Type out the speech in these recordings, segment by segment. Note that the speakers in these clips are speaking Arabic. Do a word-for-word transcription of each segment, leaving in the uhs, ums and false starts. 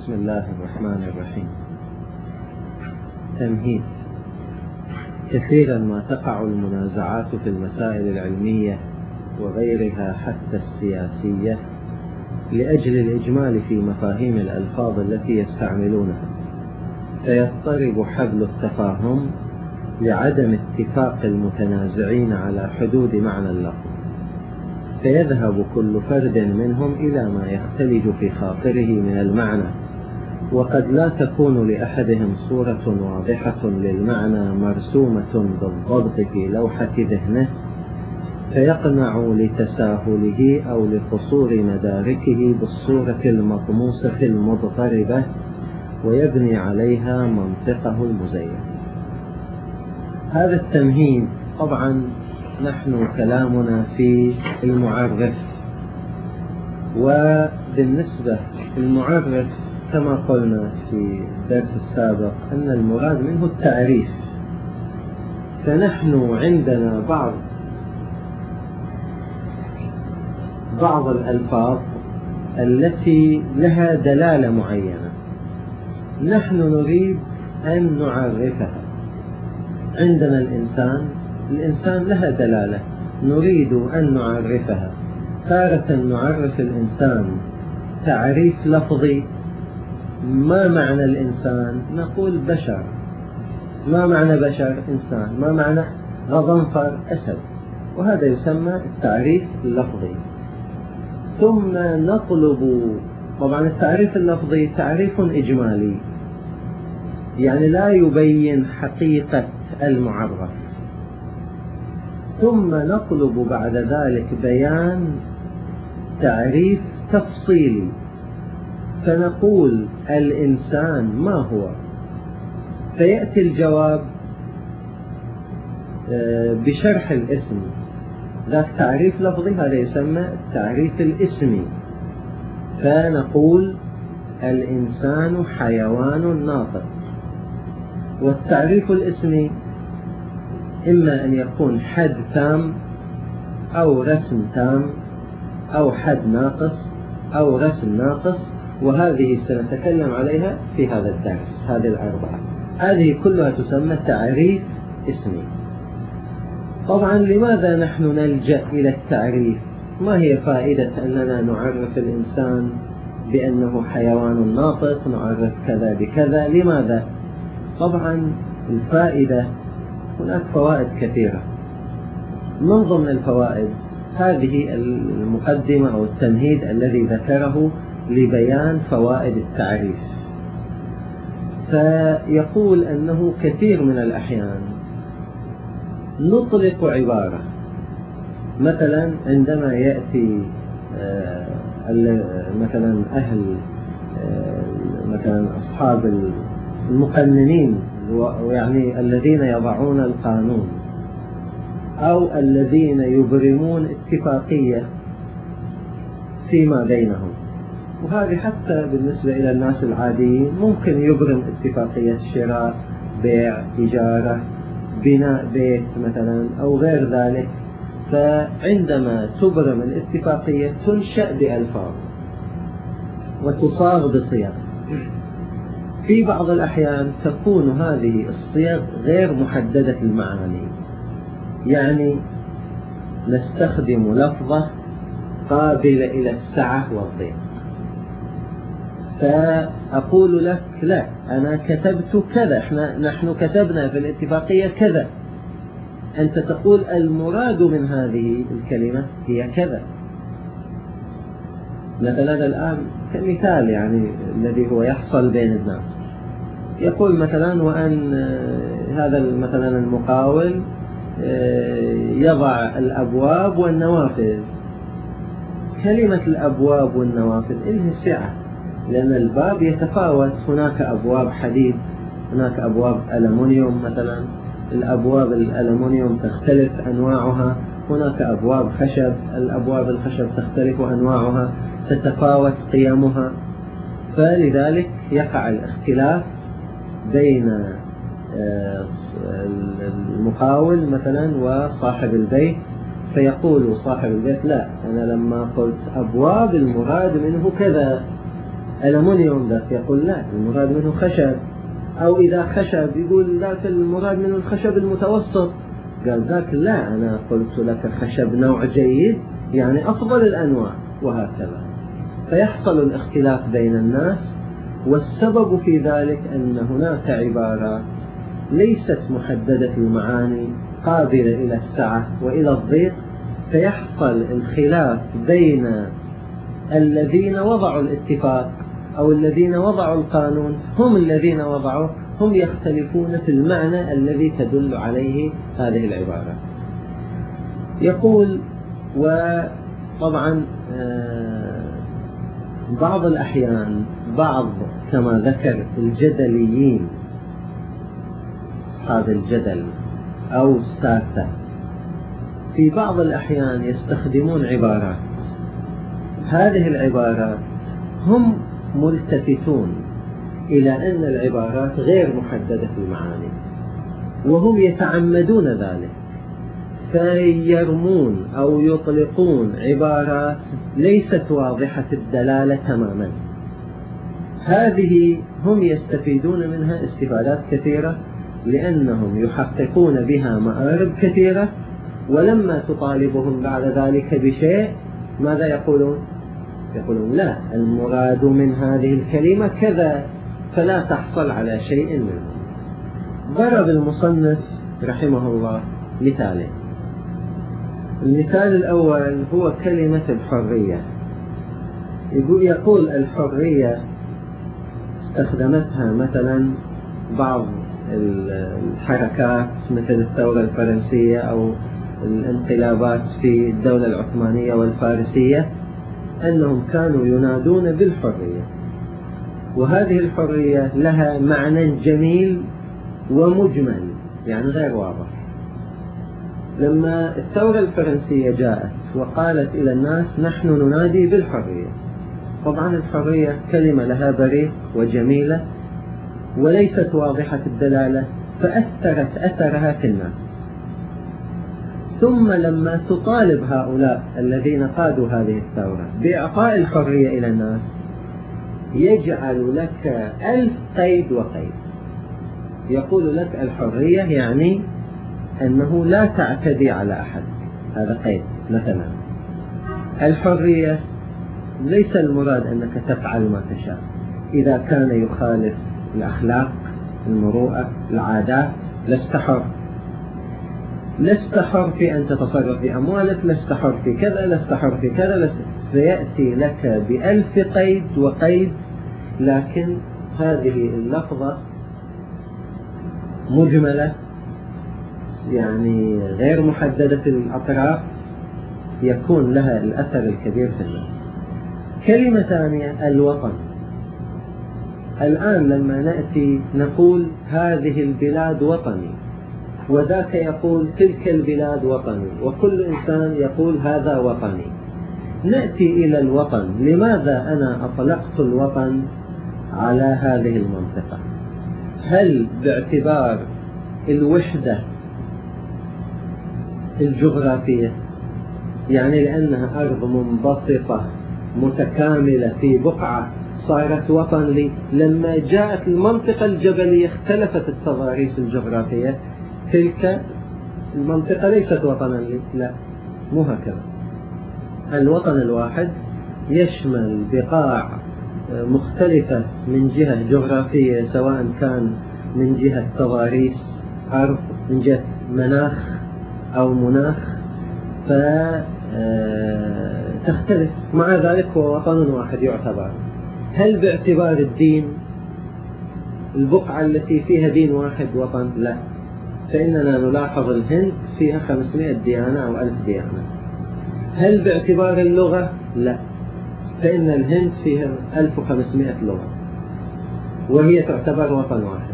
بسم الله الرحمن الرحيم. تمهيد. كثيرا ما تقع المنازعات في المسائل العلمية وغيرها حتى السياسية لأجل الإجمال في مفاهيم الألفاظ التي يستعملونها، فيضطرب حبل التفاهم لعدم اتفاق المتنازعين على حدود معنى اللفظ، فيذهب كل فرد منهم إلى ما يختلج في خاطره من المعنى، وقد لا تكون لأحدهم صورة واضحة للمعنى مرسومة بالضبط في لوحة ذهنه، فيقنع لتساهله أو لقصور مداركه بالصورة المطموسة المضطربة ويبني عليها منطقه المزين. هذا التمهيد طبعا نحن كلامنا في المعرف، وبالنسبة للمعرف كما قلنا في الدرس السابق أن المراد منه التعريف، فنحن عندنا بعض بعض الألفاظ التي لها دلالة معينة نحن نريد أن نعرفها. عندنا الإنسان الإنسان لها دلالة نريد أن نعرفها. تارة نعرف الإنسان تعريف لفظي. ما معنى الإنسان؟ نقول بشر. ما معنى بشر؟ إنسان. ما معنى غضنفر؟ أسد. وهذا يسمى التعريف اللفظي. ثم نطلب، طبعا التعريف اللفظي تعريف إجمالي، يعني لا يبين حقيقة المعرف. ثم نطلب بعد ذلك بيان تعريف تفصيلي، فنقول الإنسان ما هو؟ فيأتي الجواب بشرح الاسم. ذاك تعريف لفظي، هذا يسمى التعريف الاسمي، فنقول الإنسان حيوان ناطق. والتعريف الاسمي إما أن يكون حد تام أو رسم تام أو حد ناقص أو رسم ناقص، وهذه سنتكلم عليها في هذا الدرس. هذه الأربعة هذه كلها تسمى تعريف اسمي. طبعا لماذا نحن نلجأ إلى التعريف؟ ما هي فائدة أننا نعرف الإنسان بأنه حيوان ناطق، نعرف كذا بكذا؟ لماذا؟ طبعا الفائدة هناك فوائد كثيرة. من ضمن الفوائد هذه المقدمة أو التمهيد الذي ذكره لبيان فوائد التعريف. فيقول أنه كثير من الأحيان نطلق عبارة، مثلا عندما يأتي مثلا أهل مثلا أصحاب المقننين، يعني الذين يضعون القانون أو الذين يبرمون اتفاقية فيما بينهم، وهذه حتى بالنسبة إلى الناس العاديين ممكن يبرم اتفاقية شراء، بيع، إجارة، بناء بيت مثلا أو غير ذلك. فعندما تبرم الاتفاقية تنشأ بألفاظ وتصاغ بصيغ. في بعض الأحيان تكون هذه الصيغ غير محددة المعاني، يعني نستخدم لفظة قابلة إلى السعة والضيق، فأقول لك لا أنا كتبت كذا، احنا نحن كتبنا في الاتفاقية كذا، أنت تقول المراد من هذه الكلمة هي كذا. مثلا الآن كمثال يعني الذي هو يحصل بين الناس، يقول مثلا وأن هذا مثلا المقاول يضع الأبواب والنوافذ. كلمة الأبواب والنوافذ إلها سعة، لأن الباب يتفاوت، هناك أبواب حديد، هناك أبواب ألمنيوم مثلا، الأبواب الألمنيوم تختلف أنواعها، هناك أبواب خشب، الأبواب الخشب تختلف أنواعها، تتفاوت قيمها، فلذلك يقع الاختلاف بين المقاول مثلا وصاحب البيت، فيقول صاحب البيت لا أنا لما قلت أبواب المراد منه كذا، ألمنيوم ذاك يقول لا المراد منه خشب، أو إذا خشب يقول ذاك المراد منه الخشب المتوسط، قال ذاك لا أنا قلت لك خشب نوع جيد يعني أفضل الأنواع، وهكذا. فيحصل الاختلاف بين الناس، والسبب في ذلك أن هناك عبارات ليست محددة المعاني قابلة إلى السعة وإلى الضيق، فيحصل الخلاف بين الذين وضعوا الاتفاق أو الذين وضعوا القانون، هم الذين وضعوا هم يختلفون في المعنى الذي تدل عليه هذه العبارة. يقول وطبعا بعض الأحيان بعض كما ذكر الجدليين أصحاب الجدل أو الساسة في بعض الأحيان يستخدمون عبارات، هذه العبارات هم ملتفتون إلى أن العبارات غير محددة المعاني، وهم يتعمدون ذلك، فيرمون أو يطلقون عبارات ليست واضحة الدلالة تماما. هذه هم يستفيدون منها استفادات كثيرة، لأنهم يحققون بها مآرب كثيرة، ولما تطالبهم بعد ذلك بشيء ماذا يقولون؟ يقولون لا المراد من هذه الكلمة كذا، فلا تحصل على شيء منه. ضرب المصنف رحمه الله مثالين. المثال الأول هو كلمة الحرية. يقول الحرية استخدمتها مثلا بعض الحركات مثل الثورة الفرنسية أو الانقلابات في الدولة العثمانية والفارسية، أنهم كانوا ينادون بالحرية، وهذه الحرية لها معنى جميل ومجمل يعني غير واضح. لما الثورة الفرنسية جاءت وقالت إلى الناس نحن ننادي بالحرية، طبعا الحرية كلمة لها بريق وجميلة وليست واضحة الدلالة، فأثرت أثرها في الناس. ثم لما تطالب هؤلاء الذين قادوا هذه الثورة بإعطاء الحرية إلى الناس، يجعل لك ألف قيد وقيد. يقول لك الحرية يعني أنه لا تعتدي على أحد، هذا قيد مثلا. الحرية ليس المراد أنك تفعل ما تشاء، إذا كان يخالف الأخلاق المروءة العادات لست حر، لست حر في أن تتصرف بأموالك، لست حر في كذا، لست حر في كذا، لست. فيأتي لك بألف قيد وقيد، لكن هذه اللفظة مجملة يعني غير محددة الأطراف، يكون لها الأثر الكبير في الناس. كلمة ثانية الوطن. الآن لما نأتي نقول هذه البلاد وطني، وذاك يقول تلك البلاد وطني، وكل إنسان يقول هذا وطني، نأتي إلى الوطن. لماذا أنا أطلقت الوطن على هذه المنطقة؟ هل باعتبار الوحدة الجغرافية، يعني لأنها أرض منبسطة متكاملة في بقعة صارت وطن لي؟ لما جاءت المنطقة الجبلية اختلفت التضاريس الجغرافية، تلك المنطقة ليست وطنا لي. لا، مو هكذا. الوطن الواحد يشمل بقاع مختلفة من جهة جغرافية، سواء كان من جهة تضاريس أرض، من جهة مناخ أو مناخ، فتختلف. مع ذلك هو وطن واحد يعتبر. هل باعتبار الدين البقعة التي فيها دين واحد وطن؟ لا، فإننا نلاحظ الهند فيها خمسمائة ديانة أو ألف ديانة. هل باعتبار اللغة؟ لا، فإن الهند فيها ألف وخمسمائة لغة وهي تعتبر وطن واحد.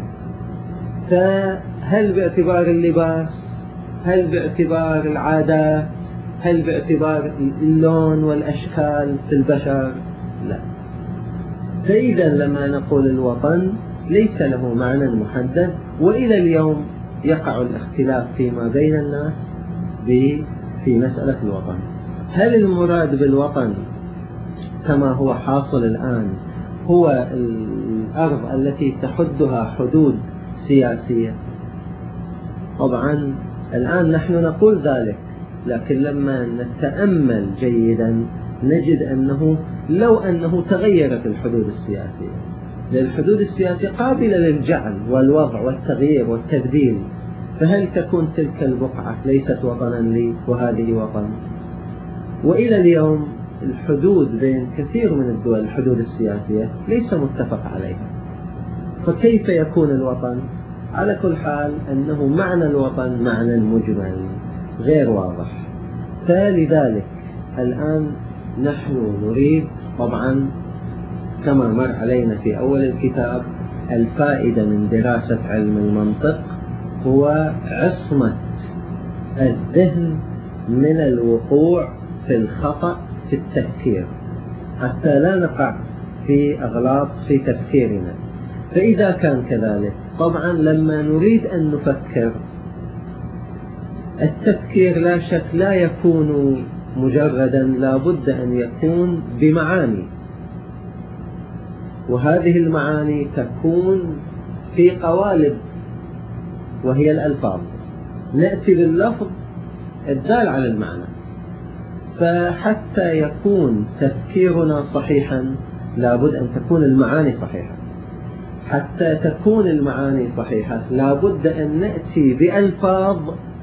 فهل باعتبار اللباس؟ هل باعتبار العادات؟ هل باعتبار اللون والأشكال في البشر؟ لا. فإذا لما نقول الوطن ليس له معنى محدد، وإلى اليوم يقع الاختلاف فيما بين الناس في مسألة الوطن. هل المراد بالوطن كما هو حاصل الآن هو الأرض التي تحدها حدود سياسية؟ طبعا الآن نحن نقول ذلك، لكن لما نتأمل جيدا نجد أنه لو أنه تغيرت الحدود السياسية، للحدود السياسية قابلة للجعل والوضع والتغيير والتبديل، فهل تكون تلك البقعة ليست وطنا لي وهذه وطن؟ وإلى اليوم الحدود بين كثير من الدول الحدود السياسية ليس متفق عليها، فكيف يكون الوطن؟ على كل حال أنه معنى الوطن معنى مجمل غير واضح. فلذلك الآن نحن نريد طبعا كما مر علينا في أول الكتاب الفائدة من دراسة علم المنطق هو عصمة الذهن من الوقوع في الخطأ في التفكير حتى لا نقع في أغلاط في تفكيرنا. فإذا كان كذلك طبعا لما نريد أن نفكر التفكير لا شك لا يكون مجردا، لا بد أن يكون بمعاني، وهذه المعاني تكون في قوالب وهي الألفاظ، نأتي باللفظ الدال على المعنى. فحتى يكون تفكيرنا صحيحا لا بد أن تكون المعاني صحيحة، حتى تكون المعاني صحيحة لا بد أن نأتي بألفاظ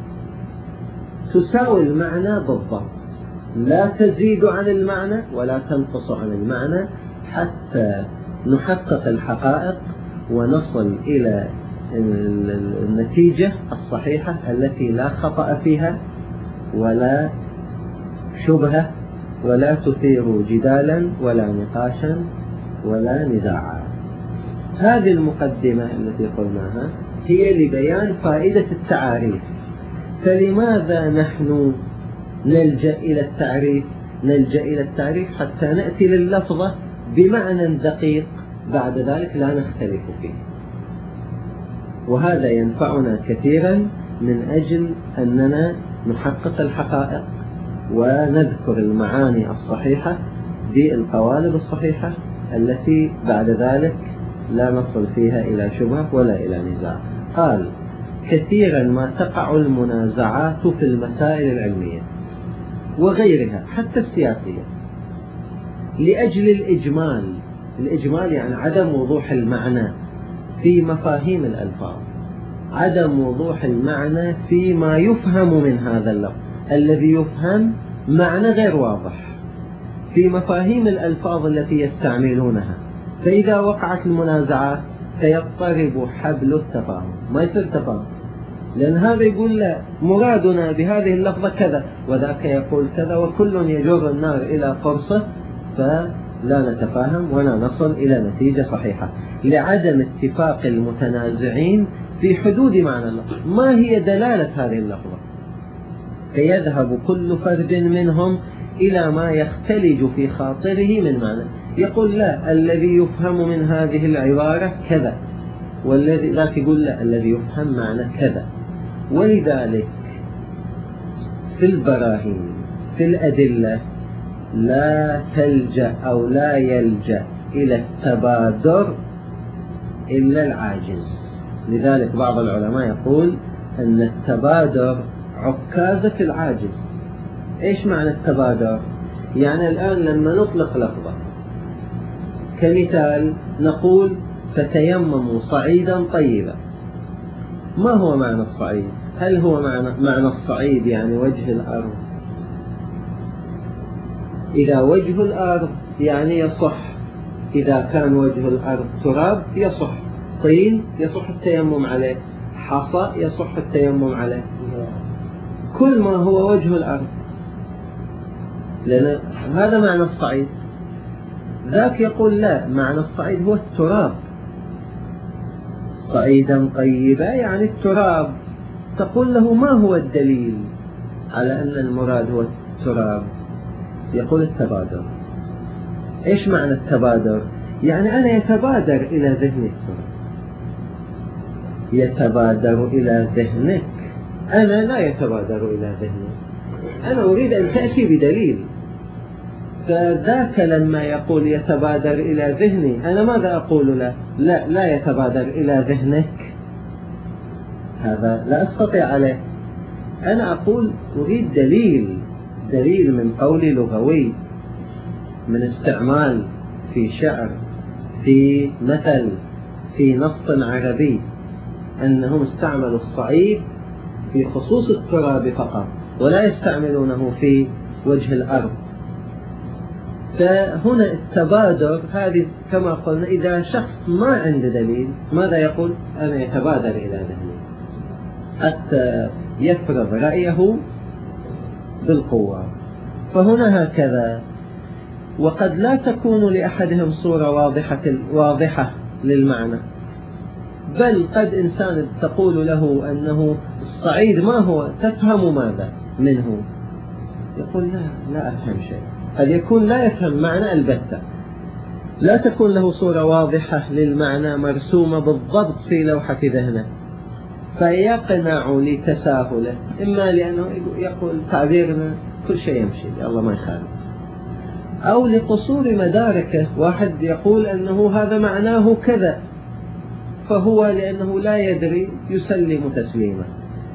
تساوي المعنى بالضبط، لا تزيد عن المعنى ولا تنقص عن المعنى، حتى نحقق الحقائق ونصل إلى النتيجة الصحيحة التي لا خطأ فيها ولا شبهة ولا تثير جدالا ولا نقاشا ولا نزاعا. هذه المقدمة التي قلناها هي لبيان فائدة التعاريف. فلماذا نحن نلجأ إلى التعريف؟ نلجأ إلى التعريف حتى نأتي لللفظة بمعنى دقيق بعد ذلك لا نختلف فيه، وهذا ينفعنا كثيرا من أجل أننا نحقق الحقائق ونذكر المعاني الصحيحة بالقوالب الصحيحة التي بعد ذلك لا نصل فيها إلى شبهة ولا إلى نزاع. قال كثيرا ما تقع المنازعات في المسائل العلمية وغيرها حتى السياسية لأجل الإجمال. الإجمال يعني عدم وضوح المعنى في مفاهيم الألفاظ، عدم وضوح المعنى فيما يفهم من هذا اللفظ، الذي يفهم معنى غير واضح في مفاهيم الألفاظ التي يستعملونها. فإذا وقعت المنازعات فيضطرب حبل التفاهم، ما يصير تفاهم، لأن هذا يقول لا مرادنا بهذه اللفظة كذا وذاك يقول كذا، وكل يجر النار إلى فرصة، فلا نتفاهم ولا نصل إلى نتيجة صحيحة لعدم اتفاق المتنازعين في حدود معنى اللفظ. ما هي دلالة هذه اللفظة؟ فيذهب كل فرد منهم إلى ما يختلج في خاطره من معنى، يقول لا الذي يفهم من هذه العبارة كذا، والذي لا يقول لا الذي يفهم معنى كذا. ولذلك في البراهين في الأدلة لا تلجأ أو لا يلجأ إلى التبادر إلا العاجز. لذلك بعض العلماء يقول أن التبادر عكازة العاجز. إيش معنى التبادر؟ يعني الآن لما نطلق لفظة كمثال نقول فتيمموا صعيدا طيبا، ما هو معنى الصعيد؟ هل هو معنى, معنى الصعيد يعني وجه الأرض؟ إذا وجه الأرض يعني يصح، إذا كان وجه الأرض تراب يصح، طين يصح التيمم عليه، حصى يصح التيمم عليه، كل ما هو وجه الأرض، لأن هذا معنى الصعيد. ذاك يقول لا معنى الصعيد هو التراب، صعيدا طيبا يعني التراب. تقول له ما هو الدليل على أن المراد هو التراب؟ يقول التبادر. إيش معنى التبادر؟ يعني أنا يتبادر إلى ذهني التراب، يتبادر إلى ذهنك، أنا لا يتبادر إلى ذهني، أنا أريد أن تأتي بدليل. فذاك لما يقول يتبادر إلى ذهني، أنا ماذا أقول له؟ لا لا يتبادر إلى ذهنك، هذا لا أستطيع عليه. أنا أقول أريد دليل، دليل من قول لغوي، من استعمال في شعر، في مثل، في نص عربي، أنهم استعملوا الصعيد في خصوص التراب فقط ولا يستعملونه في وجه الأرض. فهنا التبادر هذه كما قلنا، إذا شخص ما عنده دليل ماذا يقول؟ أنا يتبادر إلى ذهني، حتى يفرض رأيه بالقوة. فهنا هكذا. وقد لا تكون لأحدهم صورة واضحة واضحة للمعنى، بل قد إنسان تقول له أنه الصعيد ما هو، تفهم ماذا منه، يقول لا لا أفهم شيء. قد يكون لا يفهم معنى البتة، لا تكون له صورة واضحة للمعنى مرسومة بالضبط في لوحة ذهنه، فيقنع لتساهله، إما لأنه يقول تعبيرنا كل شيء يمشي الله ما يخالف، أو لقصور مداركه. واحد يقول أنه هذا معناه كذا، فهو لأنه لا يدري يسلم تسليما،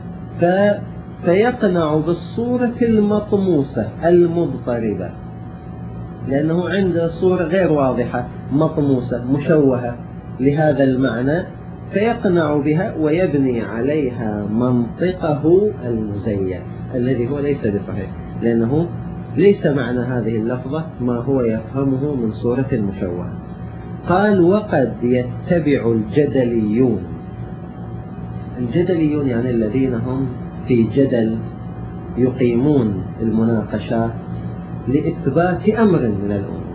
فيقنع بالصورة المطموسة المضطربة، لأنه عنده صورة غير واضحة مطموسة مشوهة لهذا المعنى، فيقنع بها ويبني عليها منطقه المزيف الذي هو ليس بصحيح، لأنه ليس معنى هذه اللفظة ما هو يفهمه من صورة مشوهة. قال وقد يتبع الجدليون، الجدليون يعني الذين هم في جدل يقيمون المناقشات لإثبات أمر من الأمور،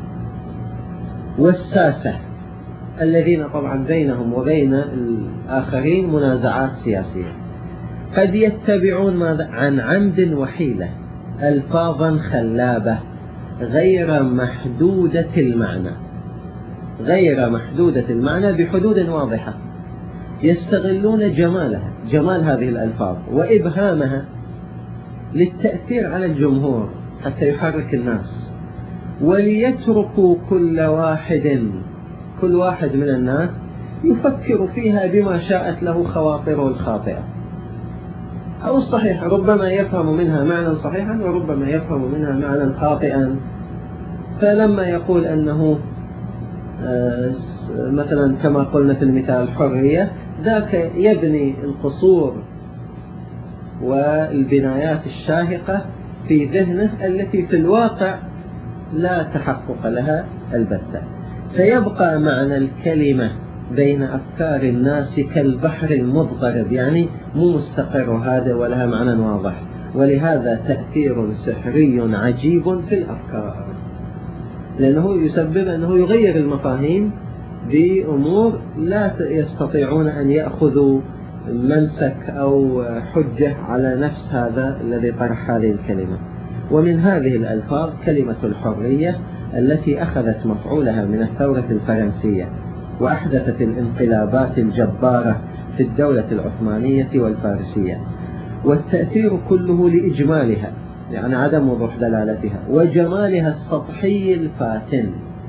والساسة الذين طبعا بينهم وبين الآخرين منازعات سياسية، قد يتبعون ماذا؟ عن عمد وحيلة ألفاظا خلابة غير محدودة المعنى، غير محدودة المعنى بحدود واضحة، يستغلون جمالها، جمال هذه الألفاظ وإبهامها للتأثير على الجمهور حتى يحرك الناس، وليتركوا كل واحد كل واحد من الناس يفكر فيها بما شاءت له خواطره الخاطئة أو الصحيح، ربما يفهم منها معنى صحيحا وربما يفهم منها معنى خاطئا. فلما يقول أنه مثلا كما قلنا في المثال حرية، ذاك يبني القصور والبنايات الشاهقة في ذهنه التي في الواقع لا تحقق لها البتة، فيبقى معنى الكلمة بين أفكار الناس كالبحر المضطرب، يعني مو مستقر هذا ولها معنى واضح، ولهذا تأثير سحري عجيب في الأفكار، لأنه يسبب أنه يغير المفاهيم بأمور لا يستطيعون أن يأخذوا منسك أو حجة على نفس هذا الذي طرح هذه الكلمة. ومن هذه الألفاظ كلمة الحرية التي أخذت مفعولها من الثورة الفرنسية وأحدثت الانقلابات الجبارة في الدولة العثمانية والفارسية، والتأثير كله لإجمالها، يعني عدم وضوح دلالتها، وجمالها السطحي الفاتن،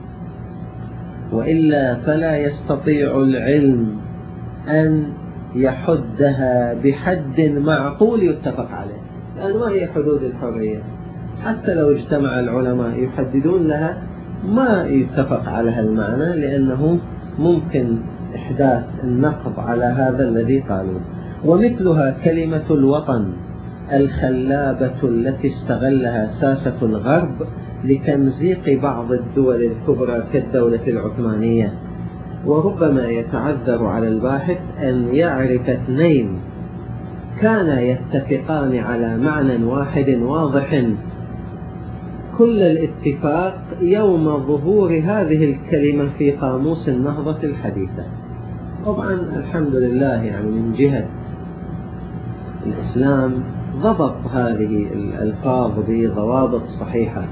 وإلا فلا يستطيع العلم أن يحدها بحد معقول يتفق عليه. لأن ما هي حدود الحرية؟ حتى لو اجتمع العلماء يحددون لها ما يتفق عليها المعنى، لأنه ممكن إحداث النقض على هذا الذي قالوه. ومثلها كلمة الوطن الخلابة التي استغلها ساسة الغرب لتمزيق بعض الدول الكبرى كالدولة العثمانية. وربما يتعذر على الباحث أن يعرف اثنين كانا يتفقان على معنى واحد واضح كل الاتفاق يوم ظهور هذه الكلمة في قاموس النهضة الحديثة. طبعا الحمد لله يعني من جهة الإسلام ضبط هذه الألفاظ بضوابط صحيحة،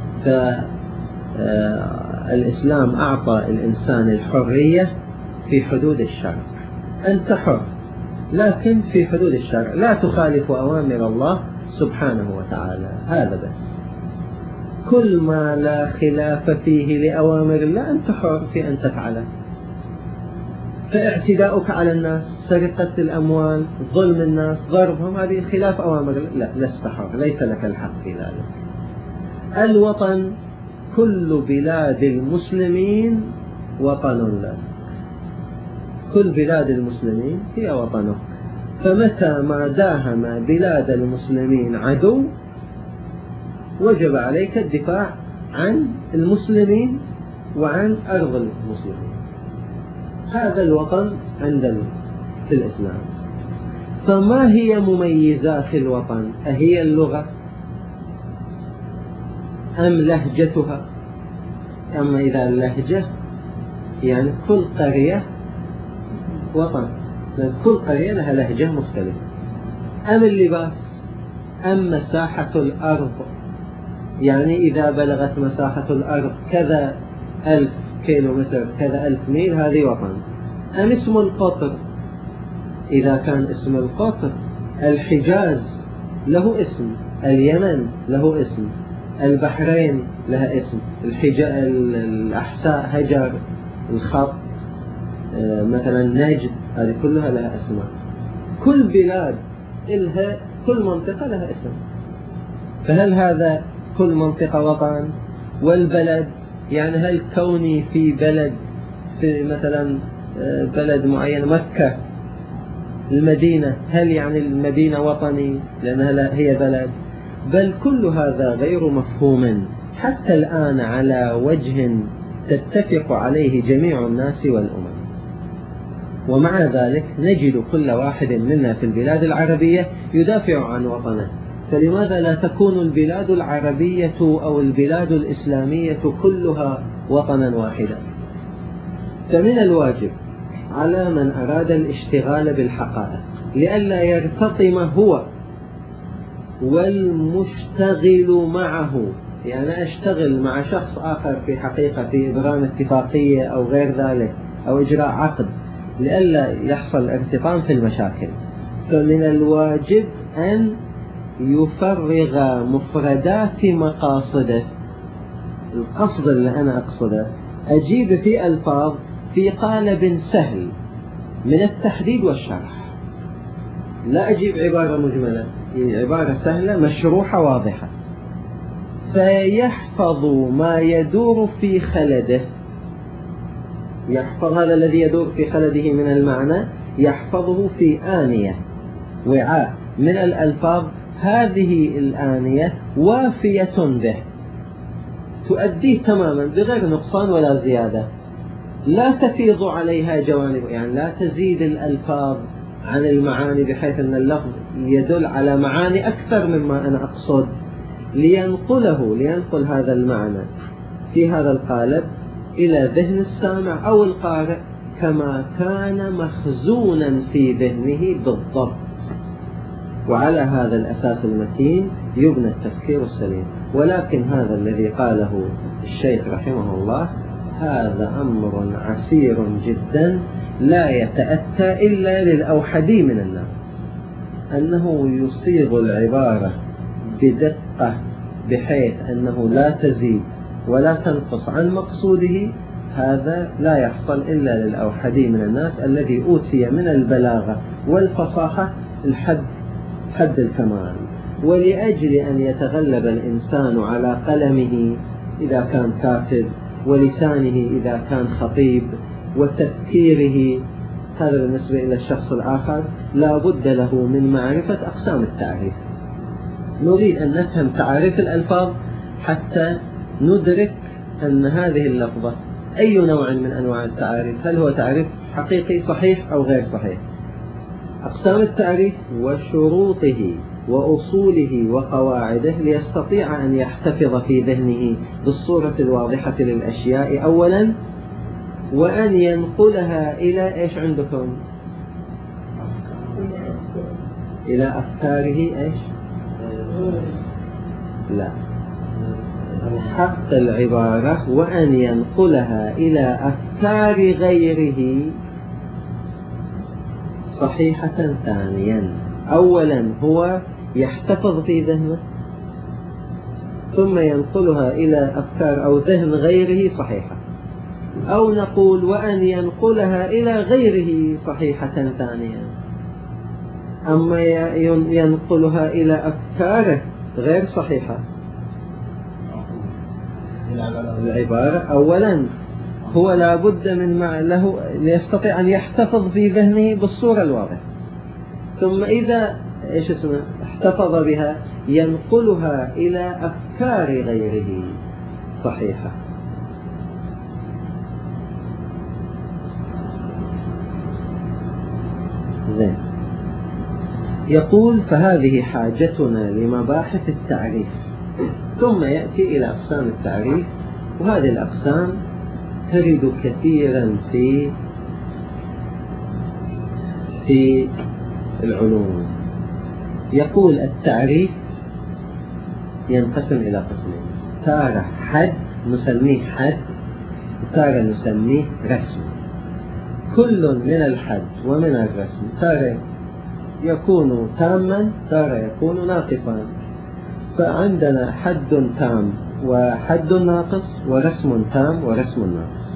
فالإسلام أعطى الإنسان الحرية في حدود الشرع، أنت حر لكن في حدود الشرع، لا تخالف أوامر الله سبحانه وتعالى، هذا بس. كل ما لا خلاف فيه لأوامر الله أنت حر في أن تفعله. فاعتداؤك على الناس، سرقة الأموال، ظلم الناس، ضربهم، هذه خلاف أوامر الله، لا لست حر، ليس لك الحق في ذلك. الوطن كل بلاد المسلمين وطن لك، كل بلاد المسلمين هي وطنك. فمتى ما داهم بلاد المسلمين عدو وجب عليك الدفاع عن المسلمين وعن أرض المسلمين. هذا الوطن عندنا في الإسلام. فما هي مميزات الوطن؟ أهي اللغة أم لهجتها؟ أما إذا اللهجة يعني كل قرية وطن، لأن كل قرية لها لهجة مختلفة. أم اللباس؟ أم مساحة الأرض؟ يعني إذا بلغت مساحة الأرض كذا ألف كيلو متر كذا ألف ميل هذه وطن. أم اسم القطر؟ إذا كان اسم القطر الحجاز له اسم، اليمن له اسم، البحرين لها اسم، الحجا... الأحساء هجر، الخط مثلا نجد، هذه كلها لها اسماء. كل بلاد إلها، كل منطقة لها اسم. فهل هذا كل منطقة وطن؟ والبلد يعني هل كوني في بلد، في مثلا بلد معين مكة المدينة، هل يعني المدينة وطني لأنها هي بلد؟ بل كل هذا غير مفهوم حتى الآن على وجه تتفق عليه جميع الناس والأمم. ومع ذلك نجد كل واحد منا في البلاد العربية يدافع عن وطنه. فلماذا لا تكون البلاد العربية أو البلاد الإسلامية كلها وطنا واحدا؟ فمن الواجب على من أراد الاشتغال بالحقائق لئلا يرتطم هو والمشتغل معه، يعني أشتغل مع شخص آخر في حقيقة في إبرام اتفاقية أو غير ذلك أو إجراء عقد، لئلا يحصل ارتطام في المشاكل. فمن الواجب أن يفرغ مفردات مقاصده. القصد اللي أنا أقصده أجيب في ألفاظ في قالب سهل من التحديد والشرح، لا أجيب عبارة مجملة، عبارة سهلة مشروحة واضحة، فيحفظ ما يدور في خلده. يحفظ هذا الذي يدور في خلده من المعنى، يحفظه في آنية، وعاء من الألفاظ، هذه الآنية وافية به، تؤديه تماما بغير نقصان ولا زيادة، لا تفيض عليها جوانب، يعني لا تزيد الألفاظ عن المعاني بحيث أن اللفظ يدل على معاني أكثر مما أنا أقصد، لينقله لينقل هذا المعنى في هذا القالب إلى ذهن السامع أو القارئ كما كان مخزونا في ذهنه بالضبط. وعلى هذا الأساس المتين يبنى التفكير السليم. ولكن هذا الذي قاله الشيخ رحمه الله هذا أمر عسير جدا لا يتأتى إلا للأوحدي من الناس، أنه يصيغ العبارة بدقة بحيث أنه لا تزيد ولا تنقص عن مقصوده. هذا لا يحصل إلا للأوحدي من الناس الذي أوتي من البلاغة والفصاحة الحد حد الكمال. ولأجل أن يتغلب الإنسان على قلمه إذا كان كاتب، ولسانه إذا كان خطيب، وتفكيره، هذا بالنسبة إلى الشخص الآخر، لا بد له من معرفة أقسام التعريف. نريد أن نفهم تعريف الألفاظ حتى ندرك أن هذه اللفظة أي نوع من أنواع التعريف، هل هو تعريف حقيقي صحيح أو غير صحيح. أقسام التعريف وشروطه وأصوله وقواعده ليستطيع أن يحتفظ في ذهنه بالصورة الواضحة للأشياء أولا، وأن ينقلها إلى إيش عندكم؟ إلى أفكاره إيش؟ لا، حق العبارة وأن ينقلها إلى أفكار غيره صحيحة ثانيا. أولا هو يحتفظ في ذهنه، ثم ينقلها إلى أفكار أو ذهن غيره صحيحة، أو نقول وأن ينقلها إلى غيره صحيحة ثانية. أما ينقلها إلى أفكاره غير صحيحة، العبارة أولا هو لا بد من مع له ليستطيع أن يحتفظ في ذهنه بالصورة الواضحة، ثم إذا إيش اسمه احتفظ بها ينقلها إلى أفكار غيره صحيحة. زين. يقول فهذه حاجتنا لمباحث التعريف، ثم يأتي إلى أقسام التعريف، وهذه الأقسام ترد كثيرا في في العلوم. يقول التعريف ينقسم إلى قسمين، تارة حد نسميه حد، وتارة نسميه رسم. كل من الحد ومن الرسم تارة يكون تاما، تارة يكون ناقصا. فعندنا حد تام وحد ناقص، ورسم تام ورسم ناقص.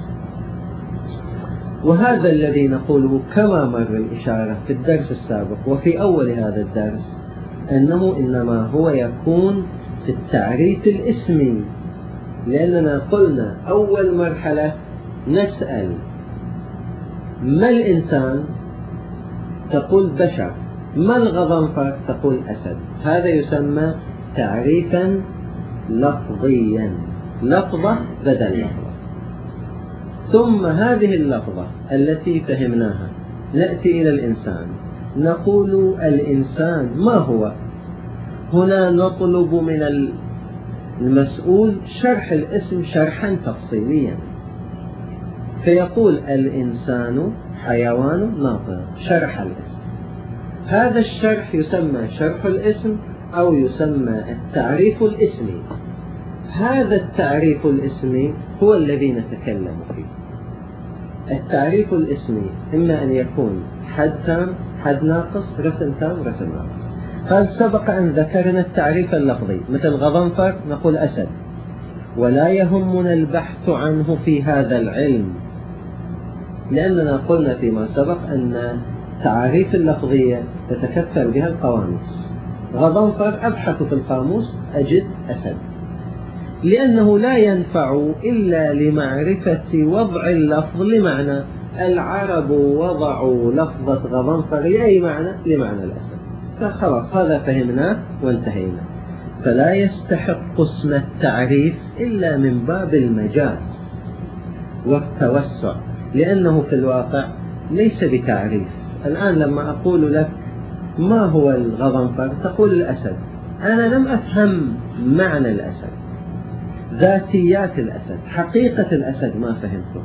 وهذا الذي نقوله كما مر الإشارة في الدرس السابق وفي أول هذا الدرس، أنه إنما هو يكون في التعريف الاسمي، لأننا قلنا أول مرحلة نسأل ما الإنسان؟ تقول بشر. ما الغضنفر؟ تقول أسد. هذا يسمى تعريفا لفظيا، لفظة بدل لفظة. ثم هذه اللفظة التي فهمناها نأتي إلى الإنسان، نقول الإنسان ما هو؟ هنا نطلب من المسؤول شرح الاسم شرحا تفصيليا، فيقول الإنسان حيوان ناطق، شرح الاسم. هذا الشرح يسمى شرح الاسم أو يسمى التعريف الاسمي. هذا التعريف الاسمي هو الذي نتكلم فيه. التعريف الاسمي إما أن يكون حد تام، حد ناقص، رسم تام، رسم ناقص. قال سبق أن ذكرنا التعريف اللفظي، مثل غضنفر نقول أسد، ولا يهمنا البحث عنه في هذا العلم، لأننا قلنا فيما سبق أن تعريف اللفظية تتكفل بها القواميس. غضنفر أبحث في القاموس أجد أسد، لأنه لا ينفع إلا لمعرفة وضع اللفظ لمعنى. العرب وضعوا لفظة غضنفر لأي معنى؟ لمعنى الأسد. فخلاص هذا فهمناه وانتهينا. فلا يستحق اسم التعريف إلا من باب المجاز والتوسع، لأنه في الواقع ليس بتعريف. الآن لما أقول لك ما هو الغضنفر تقول الأسد، أنا لم أفهم معنى الأسد، ذاتيات الأسد، حقيقة الأسد ما فهمته.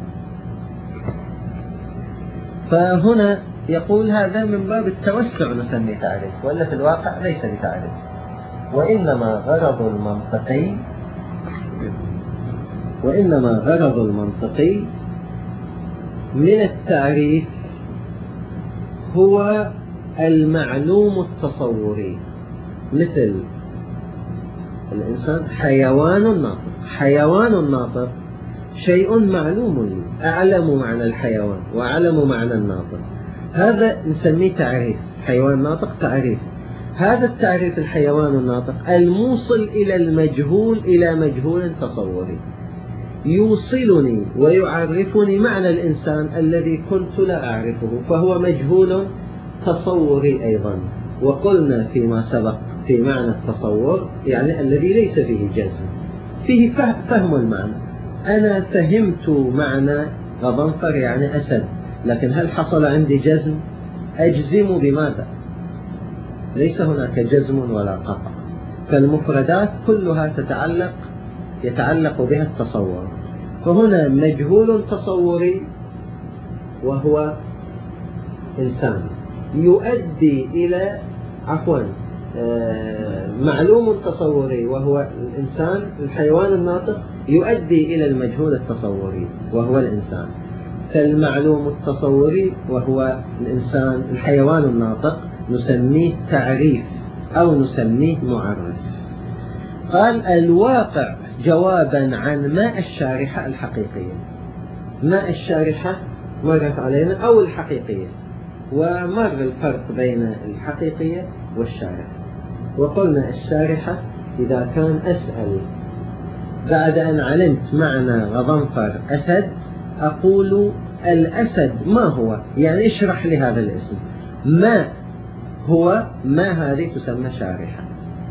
فهنا يقول هذا من باب التوسع نسميه تعريف، ولا في الواقع ليس بتعريف. وإنما غرض المنطقي وإنما غرض المنطقي من التعريف هو المعلوم التصوري. مثل الإنسان حيوان ناطق، حيوان ناطق شيء معلوم، أعلم معنى الحيوان وأعلم معنى الناطق، هذا نسميه تعريف. حيوان ناطق تعريف. هذا التعريف الحيوان الناطق الموصل إلى المجهول، إلى مجهول تصوري، يوصلني ويعرفني معنى الإنسان الذي كنت لا أعرفه، فهو مجهول تصوري أيضا. وقلنا فيما سبق في معنى التصور يعني الذي ليس فيه جزم، فيه فهم المعنى. أنا فهمت معنى غضنفر يعني أسد، لكن هل حصل عندي جزم؟ أجزم بماذا؟ ليس هناك جزم ولا قطع. فالمفردات كلها تتعلق يتعلق بها التصور. فهنا مجهول تصوري وهو إنسان يؤدي إلى عفوا معلوم تصوري وهو الإنسان، الحيوان الناطق يؤدي إلى المجهول التصوري وهو الإنسان. فالمعلوم التصوري وهو الإنسان الحيوان الناطق نسميه تعريف أو نسميه معرف. قال الواقع جوابا عن ما الشارحة الحقيقية. ما الشارحة مرت علينا أو الحقيقية، ومر الفرق بين الحقيقية والشارحة. وقلنا الشارحة إذا كان أسأل بعد أن علمت معنى غضنفر أسد أقول الأسد ما هو، يعني اشرح لي هذا الاسم، ما هو، ما هذه تسمى شارحة.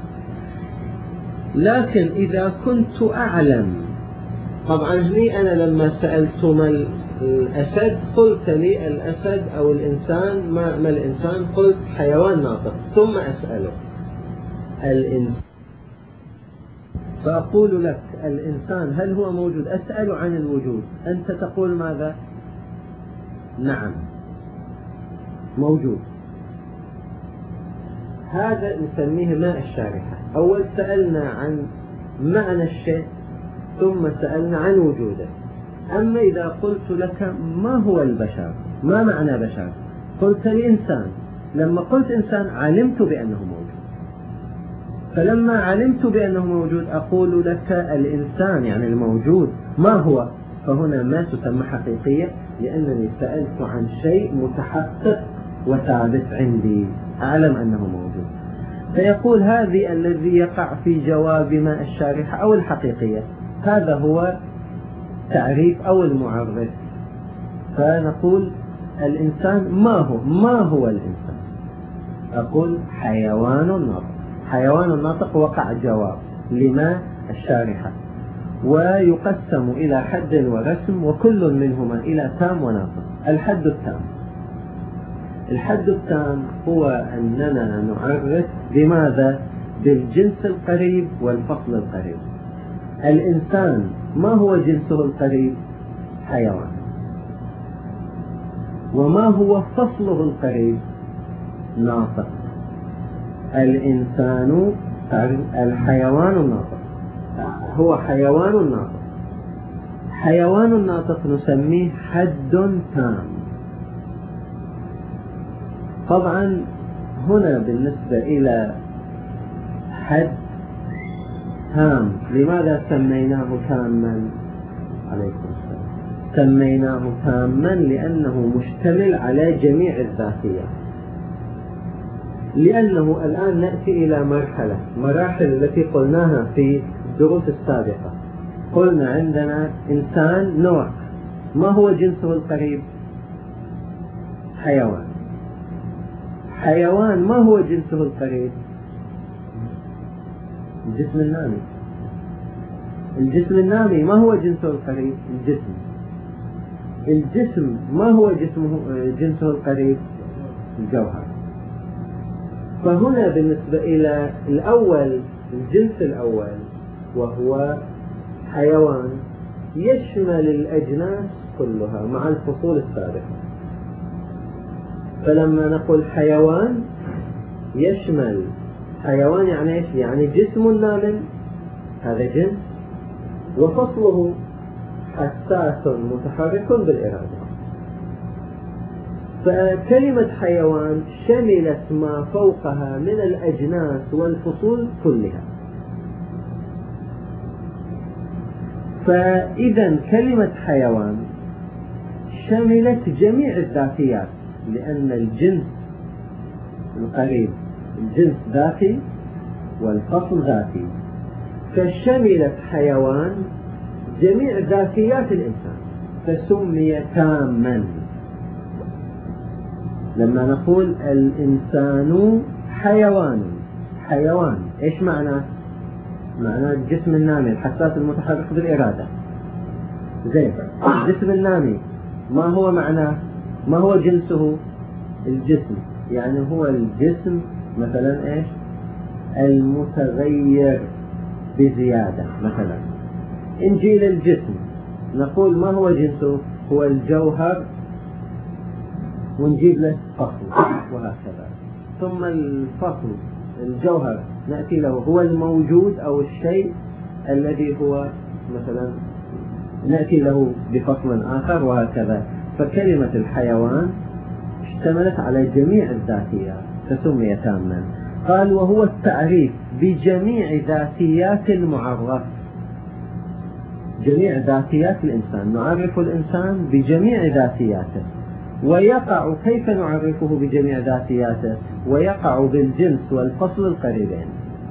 لكن إذا كنت أعلم، طبعا هني أنا لما سألت ما الأسد قلت لي الأسد أو الإنسان، ما, ما الإنسان، قلت حيوان ناطق، ثم أسأله الإنسان، فأقول لك الإنسان هل هو موجود؟ أسأل عن الوجود، أنت تقول ماذا؟ نعم موجود. هذا نسميه ماء الشارحة. أول سألنا عن معنى الشيء ثم سألنا عن وجوده. أما إذا قلت لك ما هو البشر، ما معنى بشر؟ قلت لي إنسان، لما قلت إنسان علمت بأنه موجود، فلما علمت بأنه موجود أقول لك الإنسان يعني الموجود ما هو، فهنا ما تسمى حقيقية، لأنني سألت عن شيء متحقق وثابت عندي، أعلم أنه موجود. فيقول هذه الذي يقع في جواب ما الشارحة أو الحقيقية، هذا هو تعريف أو المعرف. فنقول الإنسان ما هو، ما هو الإنسان؟ أقول حيوان ناطق. حيوان ناطق وقع جواب لما الشارحة، ويقسم إلى حد ورسم، وكل منهما إلى تام وناقص. الحد التام، الحد التام هو أننا نعرف بماذا؟ بالجنس القريب والفصل القريب. الإنسان ما هو جنسه القريب؟ حيوان. وما هو فصله القريب؟ ناطق. الإنسان الحيوان الناطق هو حيوان ناطق. حيوان ناطق نسميه حد تام. طبعا هنا بالنسبة إلى حد تام، لماذا سميناه تاما؟ عليكم السلام. سميناه تاما لأنه مشتمل على جميع الذاتيات، لأنه الآن نأتي إلى مرحلة مراحل التي قلناها في الدروس السابقة. قلنا عندنا إنسان نوع، ما هو جنسه القريب؟ حيوان. حيوان ما هو جنسه القريب؟ الجسم النامي. الجسم النامي ما هو جنسه القريب؟ الجسم. الجسم ما هو جسمه جنسه القريب؟ الجوهر. فهنا بالنسبة إلى الأول، الجنس الأول وهو حيوان، يشمل الأجناس كلها مع الفصول السابقة. فلما نقول حيوان يشمل، حيوان يعني ايش؟ يعني جسم نام، هذا جنس، وفصله حساس متحرك بالإرادة. فكلمة حيوان شملت ما فوقها من الأجناس والفصول كلها. فإذا كلمة حيوان شملت جميع الذاتيات، لأن الجنس القريب الجنس ذاتي والفصل ذاتي، فشملت حيوان جميع ذاتيات الإنسان، فسمي تاما. لما نقول الإنسان حيوان، حيوان إيش معنى؟ معنى الجسم النامي الحساس المتحرك بالإرادة. زين، الجسم النامي ما هو معناه؟ ما هو جنسه؟ الجسم، يعني هو الجسم مثلا إيش؟ المتغير بزيادة مثلا. إنجيل الجسم نقول ما هو جنسه؟ هو الجوهر، ونجيب له فصل وهكذا. ثم الفصل الجوهر نأتي له هو الموجود أو الشيء الذي هو مثلا نأتي له بفصل آخر وهكذا. فكلمة الحيوان اشتملت على جميع الذاتيات فسمي تاما. قال وهو التعريف بجميع ذاتيات المعرف. جميع ذاتيات الإنسان، نعرف الإنسان بجميع ذاتياته، ويقع كيف نعرفه بجميع ذاتياته؟ ويقع بالجنس والفصل القريبين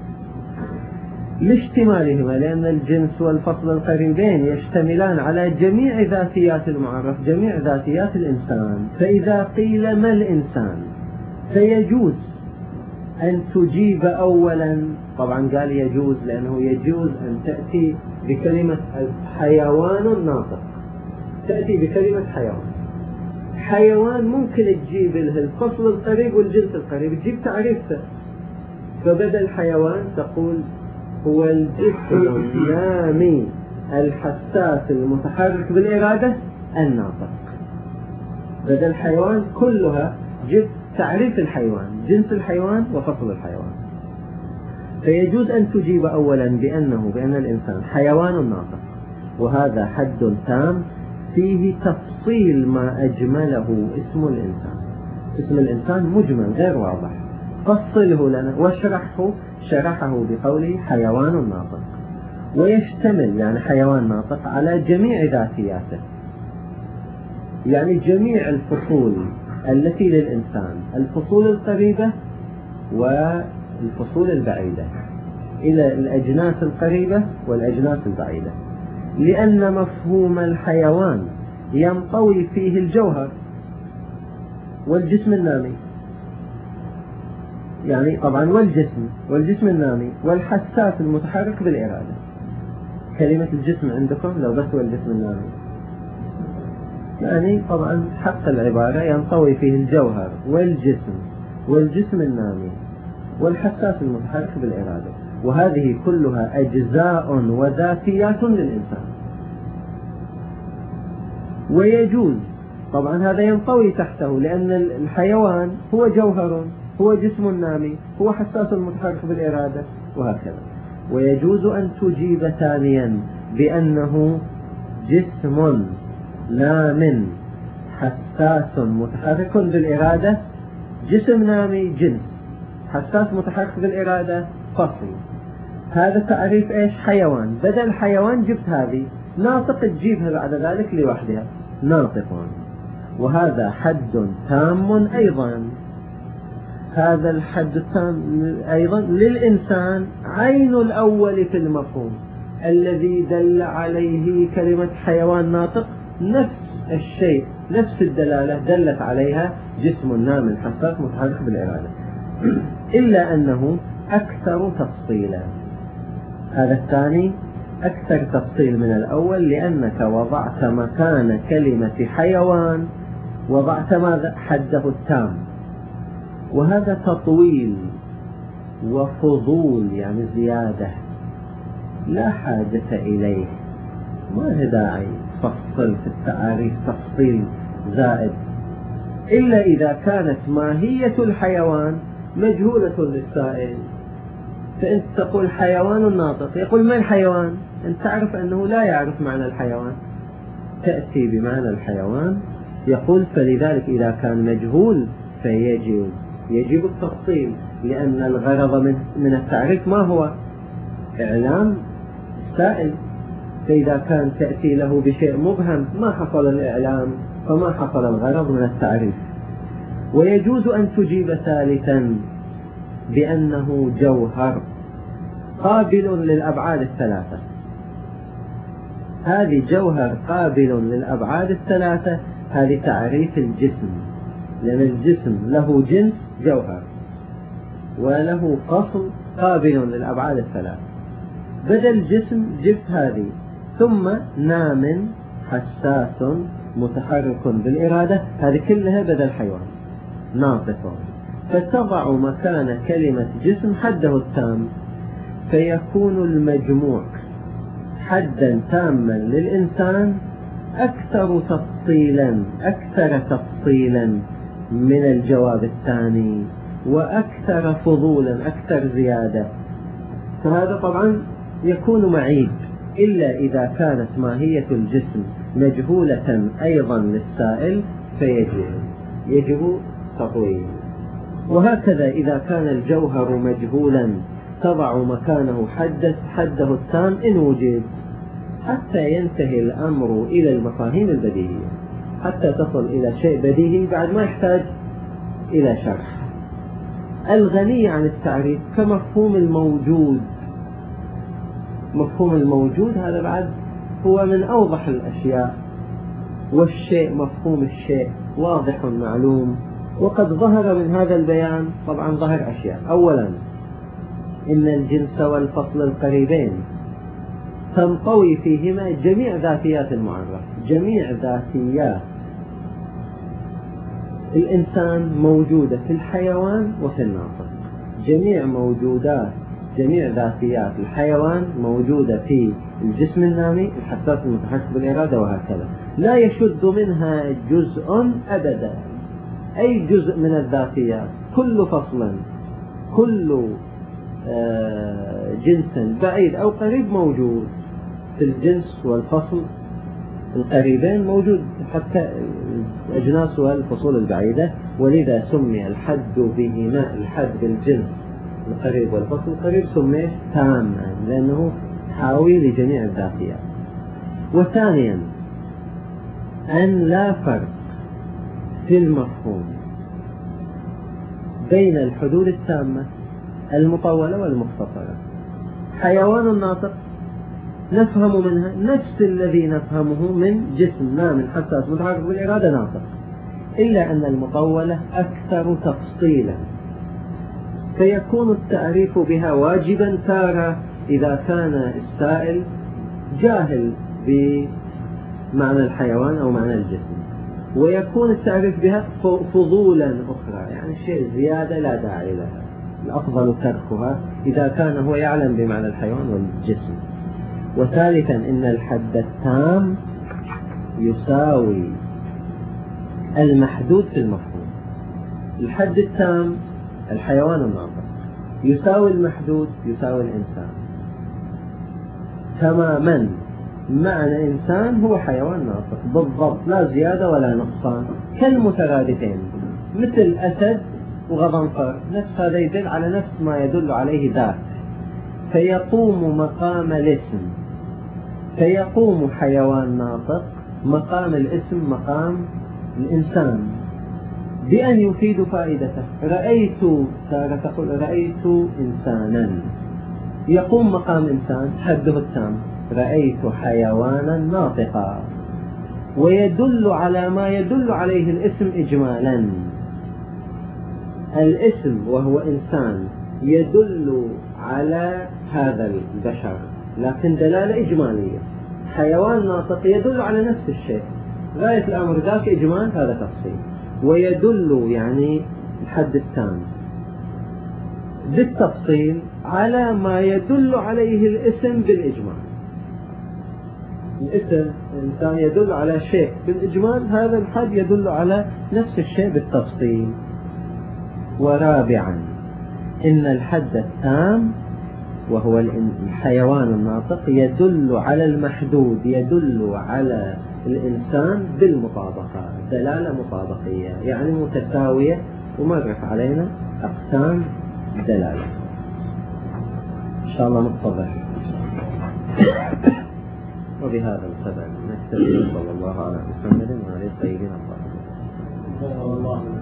لاشتمالهما، لأن الجنس والفصل القريبين يشتملان على جميع ذاتيات المعرف، جميع ذاتيات الإنسان. فإذا قيل ما الإنسان فيجوز أن تجيب أولا، طبعا قال يجوز لأنه يجوز أن تأتي بكلمة حيوان ناطق، تأتي بكلمة حيوان. حيوان ممكن تجيب له الفصل القريب والجنس القريب، تجيب تعريفه. فبدل حيوان تقول هو الجسم النامي الحساس المتحرك بالإرادة الناطق. بدل حيوان كلها جبت تعريف الحيوان، جنس الحيوان وفصل الحيوان. فيجوز أن تجيب أولا بأنه بأن الإنسان حيوان ناطق، وهذا حد تام فيه تفصيل ما أجمله اسم الإنسان. اسم الإنسان مجمل غير واضح، فصله لنا واشرحه، شرحه بقوله حيوان ناطق، ويشتمل يعني حيوان ناطق على جميع ذاتياته، يعني جميع الفصول التي للإنسان، الفصول القريبة والفصول البعيدة، إلى الأجناس القريبة والأجناس البعيدة. لأن مفهوم الحيوان ينطوي فيه الجوهر والجسم النامي، يعني طبعا والجسم والجسم النامي والحساس المتحرك بالإرادة. كلمة الجسم عندكم لو بس والجسم النامي، يعني طبعا حق العبارة ينطوي فيه الجوهر والجسم والجسم النامي والحساس المتحرك بالإرادة، وهذه كلها أجزاء وذاتيات للإنسان. ويجوز طبعا هذا ينطوي تحته، لأن الحيوان هو جوهر، هو جسم نامي، هو حساس متحرك بالإرادة، وهكذا. ويجوز أن تجيب ثانيا بأنه جسم نام حساس متحرك بالإرادة، جسم نامي جنس، حساس متحرك بالإرادة فصل. هذا تعريف إيش؟ حيوان. بدل حيوان جبت هذه ناطق، تجيبها بعد ذلك لوحدها ناطق، وهذا حد تام أيضا. هذا الحد التام أيضا للإنسان عين الأول في المفهوم الذي دل عليه كلمة حيوان ناطق، نفس الشيء، نفس الدلالة دلت عليها جسم نام حساس متحرك بالإرادة، إلا أنه أكثر تفصيلا. هذا الثاني أكثر تفصيل من الأول، لأنك وضعت مكان كلمة حيوان وضعت ماذا؟ حده التام، وهذا تطويل وفضول، يعني زيادة لا حاجة إليه، ما له داعي تفصل في التعاريف تفصيل زائد، إلا إذا كانت ماهية الحيوان مجهولة للسائل. فأنت تقول حيوان ناطق، يقول ما الحيوان؟ أنت تعرف أنه لا يعرف معنى الحيوان، تأتي بمعنى الحيوان، يقول فلذلك إذا كان مجهول فيجب يجب التفصيل، لأن الغرض من من التعريف ما هو؟ إعلام السائل. فإذا كان تأتي له بشيء مبهم ما حصل الإعلام، فما حصل الغرض من التعريف. ويجوز أن تجيب ثالثا بأنه جوهر قابل للأبعاد الثلاثة. هذه جوهر قابل للأبعاد الثلاثة، هذه تعريف الجسم، لأن الجسم له جنس جوهر وله فصل قابل للأبعاد الثلاثة. بدل جسم جبت هذه، ثم نام حساس متحرك بالإرادة، هذه كلها بدل حيوان ناطق. فتضع مكان كلمة جسم حده التام، فيكون المجموع حدا تاما للإنسان أكثر تفصيلا أكثر تفصيلا من الجواب الثاني، وأكثر فضولا أكثر زيادة. فهذا طبعا يكون معيب، إلا إذا كانت ماهية الجسم مجهولة أيضا للسائل، فيجب يجب تطويل. وهكذا إذا كان الجوهر مجهولا تضع مكانه حد حده التام إن وجد، حتى ينتهي الأمر إلى المفاهيم البديهية، حتى تصل إلى شيء بديهي بعد ما يحتاج إلى شرح. الغني عن التعريف كمفهوم الموجود. مفهوم الموجود هذا بعد هو من أوضح الأشياء، والشيء مفهوم الشيء واضح معلوم. وقد ظهر من هذا البيان طبعا ظهر أشياء. أولا إن الجنس والفصل القريبين تنطوي فيهما جميع ذاتيات المعرف. جميع ذاتيات الإنسان موجودة في الحيوان وفي الناطق. جميع موجودات جميع ذاتيات الحيوان موجودة في الجسم النامي الحساس المتحكم بالإرادة، وهكذا لا يشد منها جزء أبدا. أي جزء من الذاتيات، كل فصل، كل جنس بعيد أو قريب موجود في الجنس والفصل القريبين، موجود حتى الأجناس والفصول البعيدة. ولذا سمي الحد بهما، الحد بالجنس القريب والفصل القريب سمي تاما لأنه حاوي لجميع الذاتيات. وثانيا أن لا فرق في المفهوم بين الحدود التامة المطولة والمختصرة. حيوان ناطق نفهم منها نفس الذي نفهمه من جسم نام حساس متحرك بالإرادة ناطق، إلا أن المطولة أكثر تفصيلا، فيكون التعريف بها واجبا تارة إذا كان السائل جاهل بمعنى الحيوان أو معنى الجسم، ويكون التعريف بها فضولا أخرى، يعني شيء زيادة لا داعي لها، الأفضل تركها إذا كان هو يعلم بمعنى الحيوان والجسم. وثالثا إن الحد التام يساوي المحدود في المفهوم. الحد التام الحيوان الناطق يساوي المحدود يساوي الإنسان تماما. معنى إنسان هو حيوان ناطق بالضبط، لا زيادة ولا نقصان، كالمترادفين مثل أسد وغضنفر، نفس هذا يدل على نفس ما يدل عليه ذاك، فيقوم مقام الاسم، فيقوم حيوان ناطق مقام الاسم مقام الإنسان بأن يفيد فائدته. رأيت تارة تقول رأيت إنسانا، يقوم مقام إنسان حده التام، رأيت حيوانا ناطقا، ويدل على ما يدل عليه الاسم إجمالا. الاسم وهو إنسان يدل على هذا البشر لكن دلالة إجمالية. حيوان ناطق يدل على نفس الشيء، غاية الأمر ذاك إجمال هذا تفصيل، ويدل يعني الحد التام بالتفصيل على ما يدل عليه الاسم بالإجمال. الاسم الإنسان يدل على شيء بالإجمال، هذا الحد يدل على نفس الشيء بالتفصيل. ورابعا إن الحد التام وهو الحيوان الناطق يدل على المحدود، يدل على الإنسان بالمطابقة، دلالة مطابقية يعني متساوية، ومرت علينا أقسام دلالة إن شاء الله متضح. وبهذا القدر نكتفي. صلى الله على محمد وعلى آله الطيبين الطاهرين.